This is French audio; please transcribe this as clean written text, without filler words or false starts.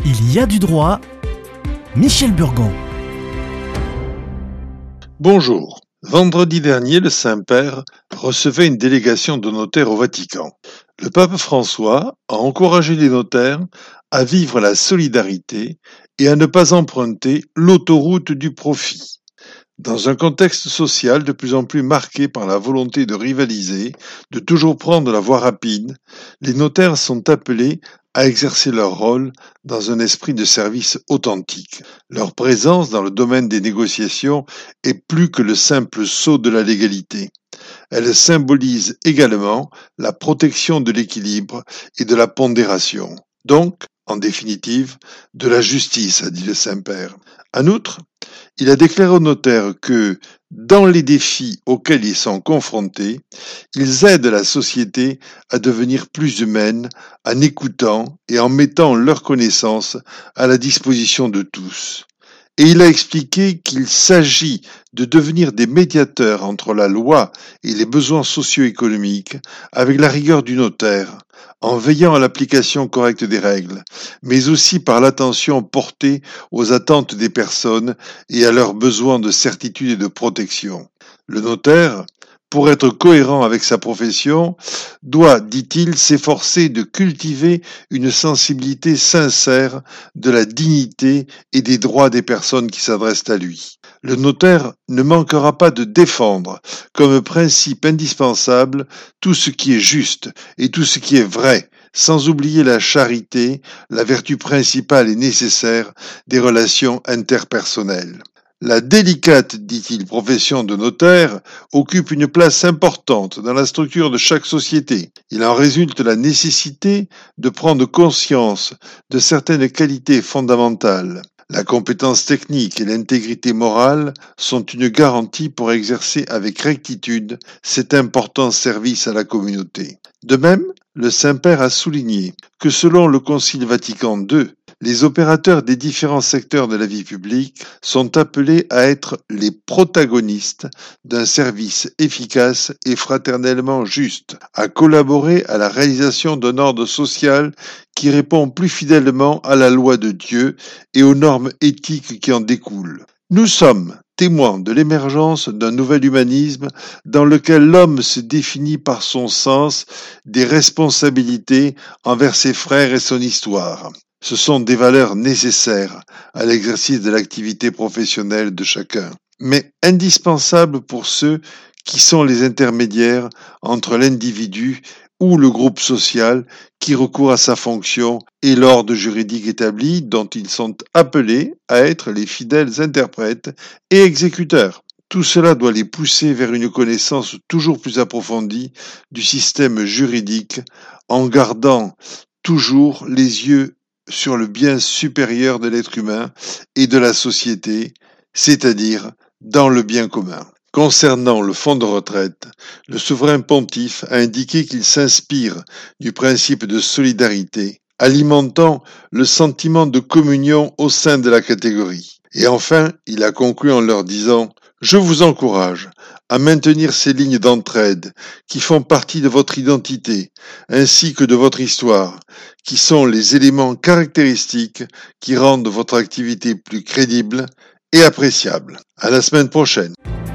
Il y a du droit. Michel Burgon. Bonjour. Vendredi dernier, le Saint-Père recevait une délégation de notaires au Vatican. Le pape François a encouragé les notaires à vivre la solidarité et à ne pas emprunter l'autoroute du profit. Dans un contexte social de plus en plus marqué par la volonté de rivaliser, de toujours prendre la voie rapide, les notaires sont appelés à exercer leur rôle dans un esprit de service authentique. Leur présence dans le domaine des négociations est plus que le simple sceau de la légalité. Elle symbolise également la protection de l'équilibre et de la pondération. Donc, en définitive, de la justice, a dit le Saint-Père. En outre, il a déclaré aux notaires que, dans les défis auxquels ils sont confrontés, ils aident la société à devenir plus humaine en écoutant et en mettant leurs connaissances à la disposition de tous. Et il a expliqué qu'il s'agit de devenir des médiateurs entre la loi et les besoins socio-économiques avec la rigueur du notaire, en veillant à l'application correcte des règles, mais aussi par l'attention portée aux attentes des personnes et à leurs besoins de certitude et de protection. Le notaire, pour être cohérent avec sa profession, doit, dit-il, s'efforcer de cultiver une sensibilité sincère de la dignité et des droits des personnes qui s'adressent à lui. Le notaire ne manquera pas de défendre, comme principe indispensable, tout ce qui est juste et tout ce qui est vrai, sans oublier la charité, la vertu principale et nécessaire des relations interpersonnelles. La délicate, dit-il, profession de notaire occupe une place importante dans la structure de chaque société. Il en résulte la nécessité de prendre conscience de certaines qualités fondamentales. La compétence technique et l'intégrité morale sont une garantie pour exercer avec rectitude cet important service à la communauté. De même, le Saint-Père a souligné que selon le Concile Vatican II, les opérateurs des différents secteurs de la vie publique sont appelés à être les protagonistes d'un service efficace et fraternellement juste, à collaborer à la réalisation d'un ordre social qui répond plus fidèlement à la loi de Dieu et aux normes éthiques qui en découlent. Nous sommes témoins de l'émergence d'un nouvel humanisme dans lequel l'homme se définit par son sens des responsabilités envers ses frères et son histoire. Ce sont des valeurs nécessaires à l'exercice de l'activité professionnelle de chacun, mais indispensables pour ceux qui sont les intermédiaires entre l'individu ou le groupe social qui recourt à sa fonction et l'ordre juridique établi dont ils sont appelés à être les fidèles interprètes et exécuteurs. Tout cela doit les pousser vers une connaissance toujours plus approfondie du système juridique en gardant toujours les yeux sur le bien supérieur de l'être humain et de la société, c'est-à-dire dans le bien commun. Concernant le fonds de retraite, le souverain pontife a indiqué qu'il s'inspire du principe de solidarité, alimentant le sentiment de communion au sein de la catégorie. Et enfin, il a conclu en leur disant « Je vous encourage à maintenir ces lignes d'entraide qui font partie de votre identité, ainsi que de votre histoire, qui sont les éléments caractéristiques qui rendent votre activité plus crédible et appréciable. À la semaine prochaine.